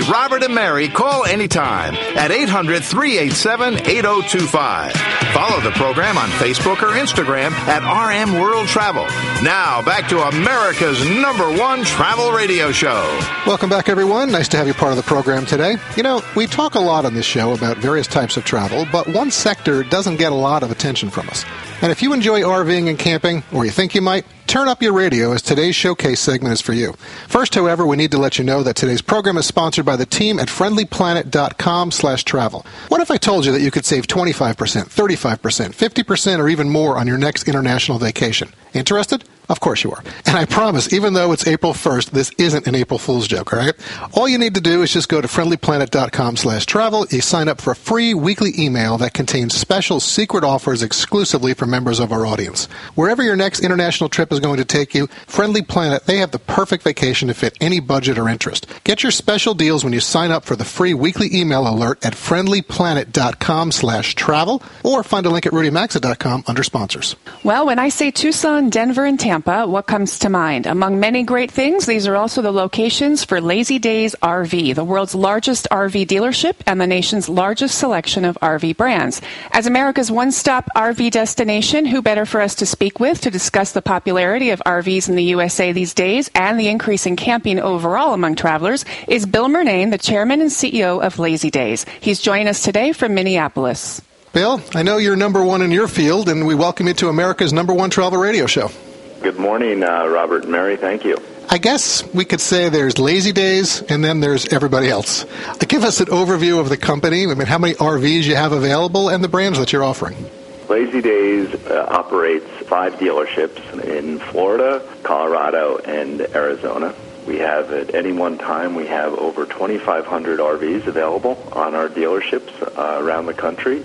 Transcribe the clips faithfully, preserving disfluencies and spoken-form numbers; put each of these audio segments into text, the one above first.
Robert and Mary call anytime at eight hundred, three eight seven, eight oh two five. Follow the program on Facebook or Instagram at R M World Travel. Now, back to America's number one travel radio show. Welcome back, everyone. Nice to have you part of the program today. You know, we talk a lot on this show about various types of travel, but one sector doesn't get a lot of attention from us. And if you enjoy RVing and camping, or you think you might, turn up your radio as today's showcase segment is for you. First, however, we need to let you know that today's program is sponsored by the team at friendly planet dot com slash travel. What if I told you that you could save twenty-five percent, thirty-five percent, fifty percent, or even more on your next international vacation? Interested? Of course you are. And I promise, even though it's April first, this isn't an April Fool's joke, all right? All you need to do is just go to friendly planet dot com slash travel. You sign up for a free weekly email that contains special secret offers exclusively for members of our audience. Wherever your next international trip is going to take you, Friendly Planet, they have the perfect vacation to fit any budget or interest. Get your special deals when you sign up for the free weekly email alert at friendly planet dot com slash travel, or find a link at rudy maxa dot com under sponsors. Well, when I say Tucson, Denver, and Tampa, what comes to mind? Among many great things, these are also the locations for Lazy Days R V, the world's largest R V dealership and the nation's largest selection of R V brands. As America's one-stop R V destination, who better for us to speak with to discuss the popularity of R Vs in the U S A these days and the increase in camping overall among travelers is Bill Murnane, the chairman and C E O of Lazy Days. He's joining us today from Minneapolis. Bill, I know you're number one in your field, and we welcome you to America's number one travel radio show. Good morning, uh, Robert and Mary. Thank you. I guess we could say there's Lazy Days, and then there's everybody else. Give us an overview of the company. I mean, how many R Vs you have available and the brands that you're offering. Lazy Days uh, operates five dealerships in Florida, Colorado, and Arizona. We have, at any one time, we have over twenty-five hundred R Vs available on our dealerships uh, around the country.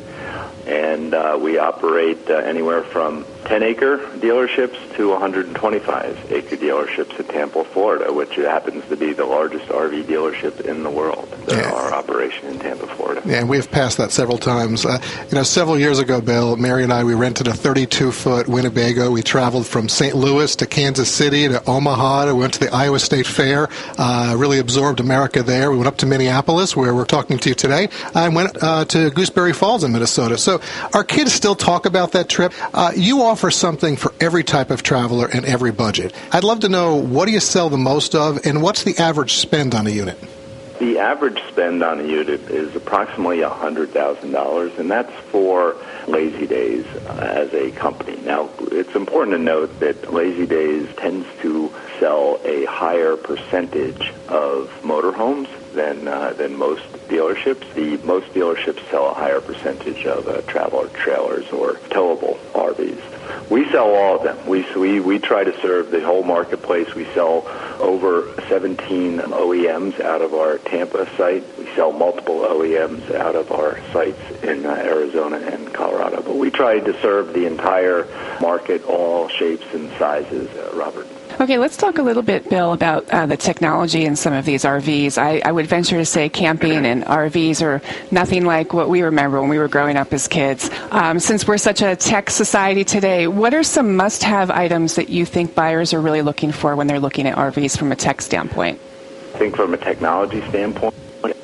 And uh, we operate uh, anywhere from ten-acre dealerships to one hundred twenty-five acre dealerships in Tampa, Florida, which happens to be the largest R V dealership in the world. There yeah. are operation in Tampa, Florida. Yeah, and we've passed that several times. Uh, you know, several years ago, Bill, Mary and I, we rented a thirty-two foot Winnebago. We traveled from Saint Louis to Kansas City to Omaha. We went to the Iowa State Fair, uh, really absorbed America there. We went up to Minneapolis, where we're talking to you today, and went uh, to Gooseberry Falls in Minnesota. So our kids still talk about that trip. Uh, you offer something for every type of traveler and every budget. I'd love to know, what do you sell the most of, and what's the average spend on a unit? The average spend on a unit is approximately one hundred thousand dollars, and that's for Lazy Days uh, as a company. Now, it's important to note that Lazy Days tends to sell a higher percentage of motorhomes than uh, than most dealerships. The most dealerships sell a higher percentage of uh, traveler trailers or towable R Vs. We sell all of them. We, we we try to serve the whole marketplace. We sell over seventeen O E Ms out of our Tampa site. We sell multiple O E Ms out of our sites in uh, Arizona and Colorado. But we try to serve the entire market, all shapes and sizes, uh, Robert. Okay, let's talk a little bit, Bill, about uh, the technology in some of these R Vs. I, I would venture to say camping and R Vs are nothing like what we remember when we were growing up as kids. Um, since we're such a tech society today, what are some must-have items that you think buyers are really looking for when they're looking at R Vs from a tech standpoint? I think from a technology standpoint,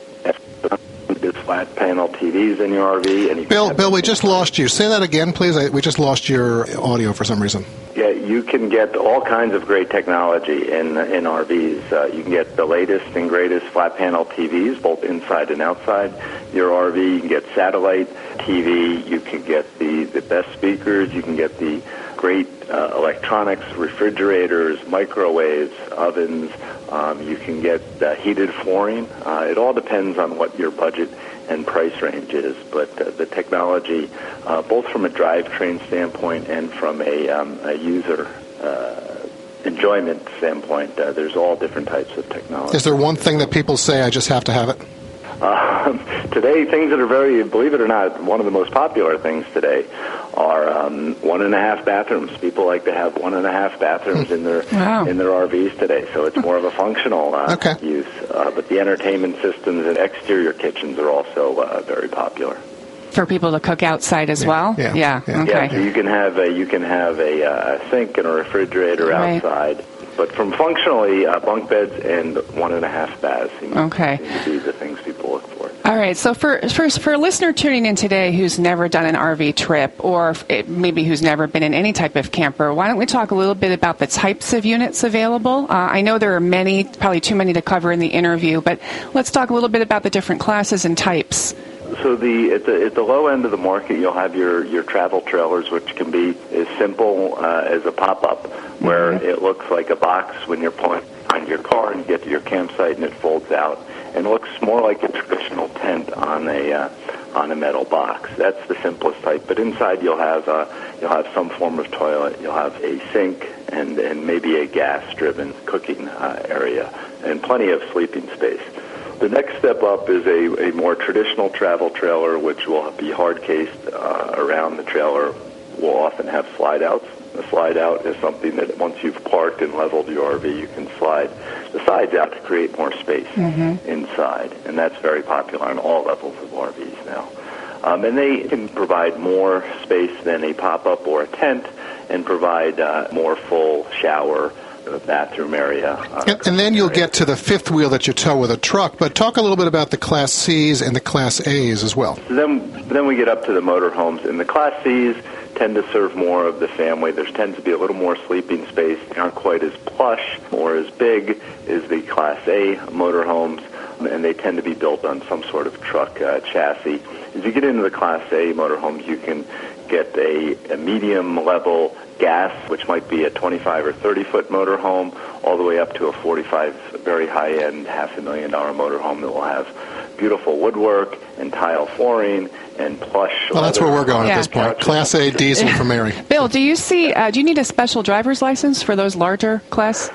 there's flat panel T Vs in your R V. And you Bill, Bill, we just lost you. Say that again, please. I, we just lost your audio for some reason. Yeah, you can get all kinds of great technology in in R Vs. Uh, you can get the latest and greatest flat panel T Vs, both inside and outside your R V. You can get satellite T V. You can get the, the best speakers. You can get the great uh, electronics, refrigerators, microwaves, ovens. Um, you can get uh, heated flooring. Uh, it all depends on what your budget and price range is, but uh, the technology, uh, both from a drivetrain standpoint and from a, um, a user uh, enjoyment standpoint, uh, there's all different types of technology. Is there one thing that people say, I just have to have it? Um, today, things that are very, believe it or not, one of the most popular things today are um, one and a half bathrooms. People like to have one and a half bathrooms in their wow. in their R Vs today, so it's more of a functional uh, okay. use. Uh, but the entertainment systems and exterior kitchens are also uh, very popular. For people to cook outside as yeah. well? Yeah. Yeah. yeah. Okay. Yeah, so you can have a, you can have a, uh, sink and a refrigerator right. outside. But from functionally, uh, bunk beds and one and a half baths seem, okay. seem to be the things people look for. All right. So for, for for a listener tuning in today who's never done an R V trip, or it, maybe who's never been in any type of camper, why don't we talk a little bit about the types of units available? Uh, I know there are many, probably too many to cover in the interview, but let's talk a little bit about the different classes and types. So the at the at the low end of the market, you'll have your, your travel trailers, which can be as simple uh, as a pop-up, where mm-hmm. it looks like a box when you're pulling behind your car and you get to your campsite and it folds out, and looks more like a traditional tent on a uh, on a metal box. That's the simplest type. But inside you'll have uh, you'll have some form of toilet, you'll have a sink, and and maybe a gas-driven cooking uh, area, and plenty of sleeping space. The next step up is a, a more traditional travel trailer, which will be hard-cased uh, around the trailer. Will often have slide-outs. The slide-out is something that once you've parked and leveled your R V, you can slide the sides out to create more space mm-hmm. inside, and that's very popular on all levels of R Vs now. Um, and they can provide more space than a pop-up or a tent, and provide uh, more full shower, the bathroom area. Uh, and, and then you'll get to the fifth wheel that you tow with a truck, but talk a little bit about the Class C's and the Class A's as well. So then, then we get up to the motorhomes, and the Class C's tend to serve more of the family. There tends to be a little more sleeping space. They aren't quite as plush or as big as the Class A motorhomes, and they tend to be built on some sort of truck uh, chassis. As you get into the Class A motorhomes, you can get a, a medium-level gas, which might be a twenty-five or thirty-foot motorhome, all the way up to a forty-five, very high-end, half a million dollar motorhome that will have beautiful woodwork and tile flooring and plush. Well, that's where we're going yeah. at this point. Class A diesel for Mary. Bill, do you see? Uh, do you need a special driver's license for those larger class?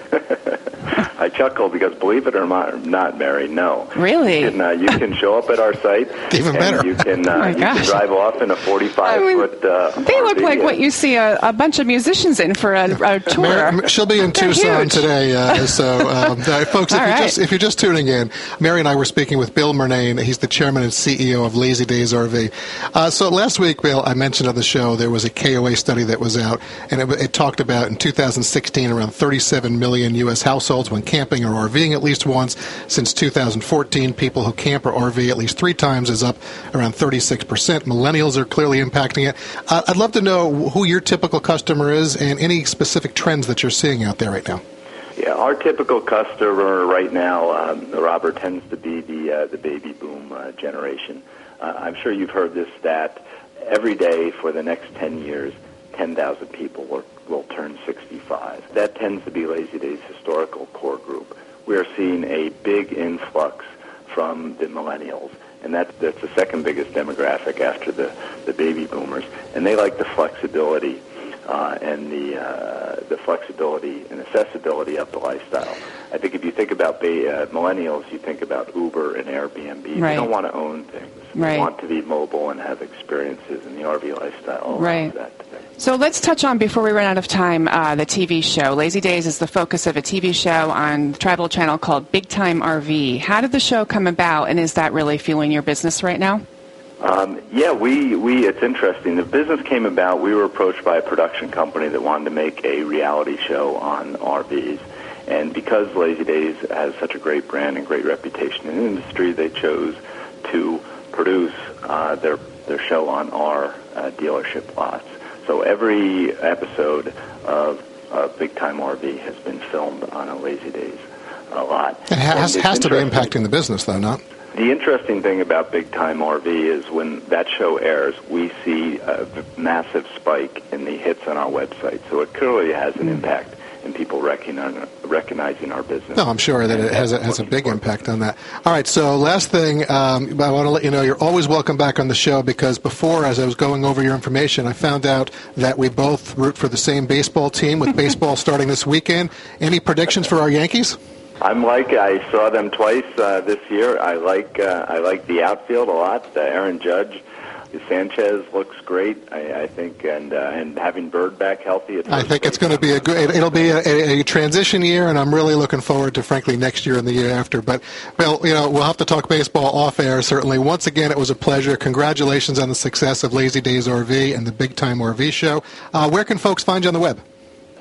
I chuckle because, believe it or not, Mary, no. Really? You can, uh, you can show up at our site. Even better. You can, uh, oh you can drive off in a forty-five I mean, foot uh, They look like what you see a, a bunch of musicians in for a, a tour. Mary, she'll be in They're Tucson huge. today. Uh, so, um, uh, folks, if, All you're right. just, if you're just tuning in, Mary and I were speaking with Bill Murnane. He's the chairman and C E O of Lazy Days R V. Uh, so last week, Bill, I mentioned on the show there was a K O A study that was out, and it, it talked about in two thousand sixteen around thirty-seven million U S households went camping or RVing at least once. Since two thousand fourteen, people who camp or R V at least three times is up around thirty-six percent. Millennials are clearly impacting it. Uh, I'd love to know who your typical customer is and any specific trends that you're seeing out there right now. Yeah, our typical customer right now, um, Robert, tends to be the uh, the baby boom uh, generation. Uh, I'm sure you've heard this stat. Every day for the next ten years, ten thousand people will, will turn sixty-five. That tends to be Lazy Days' historical core group. We are seeing a big influx from the millennials, and that's, that's the second biggest demographic after the, the baby boomers. And they like the flexibility uh, and the uh, the flexibility and accessibility of the lifestyle. I think if you think about ba- uh, millennials, you think about Uber and Airbnb. Right. They don't want to own things. Right. They want to be mobile and have experiences in the R V lifestyle. Right. That today. So let's touch on, before we run out of time, uh, the T V show. Lazy Days is the focus of a T V show on the Travel Channel called Big Time R V. How did the show come about, and is that really fueling your business right now? Um, yeah, we, we, it's interesting. The business came about, we were approached by a production company that wanted to make a reality show on R Vs. And because Lazy Days has such a great brand and great reputation in the industry, they chose to produce uh, their their show on our uh, dealership lots. So every episode of uh, Big Time R V has been filmed on a Lazy Days uh, lot. It has, has to be impacting the business, though, not? The interesting thing about Big Time R V is when that show airs, we see a massive spike in the hits on our website. So it clearly has an impact in people recognizing, recognizing our business. No, I'm sure that it has a, has a big impact on that. All right, so last thing, um, I want to let you know you're always welcome back on the show, because before, as I was going over your information, I found out that we both root for the same baseball team, with baseball starting this weekend. Any predictions for our Yankees? I'm like, I saw them twice uh, this year. I like uh, I like the outfield a lot. Uh, Aaron Judge, Sanchez looks great, I, I think, and uh, and having Bird back healthy. I think it's going to be a good. It'll be a, a, a transition year, and I'm really looking forward to, frankly, next year and the year after. But, Bill, you know, we'll have to talk baseball off air. Certainly, once again, it was a pleasure. Congratulations on the success of Lazy Days R V and the Big Time R V show. Uh, where can folks find you on the web?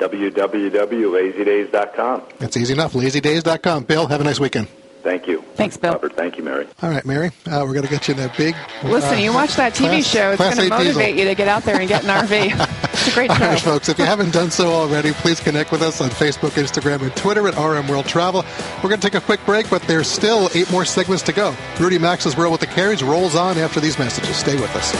w w w dot lazy days dot com. That's easy enough, lazy days dot com. Bill, have a nice weekend. Thank you. Thanks, Bill. Robert, thank you, Mary. All right, Mary, uh, we're going to get you in that big... Listen, uh, you watch that T V class, show, it's going to motivate you to get out there and get an R V. It's a great show. All right, folks, if you haven't done so already, please connect with us on Facebook, Instagram, and Twitter at R M World Travel. We're going to take a quick break, but there's still eight more segments to go. Rudy Maxa's World with the Careys rolls on after these messages. Stay with us.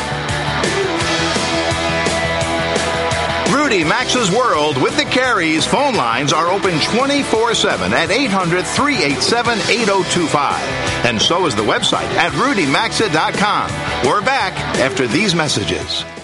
Rudy Maxa's World with the Careys phone lines are open twenty-four seven at eight hundred, three eight seven, eight oh two five. And so is the website at rudy maxa dot com. We're back after these messages.